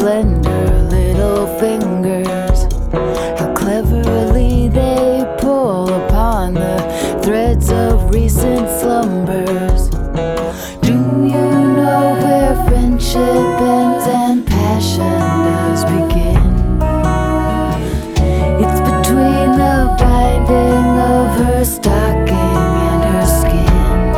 slender little fingers, how cleverly they pull upon the threads of recent slumber.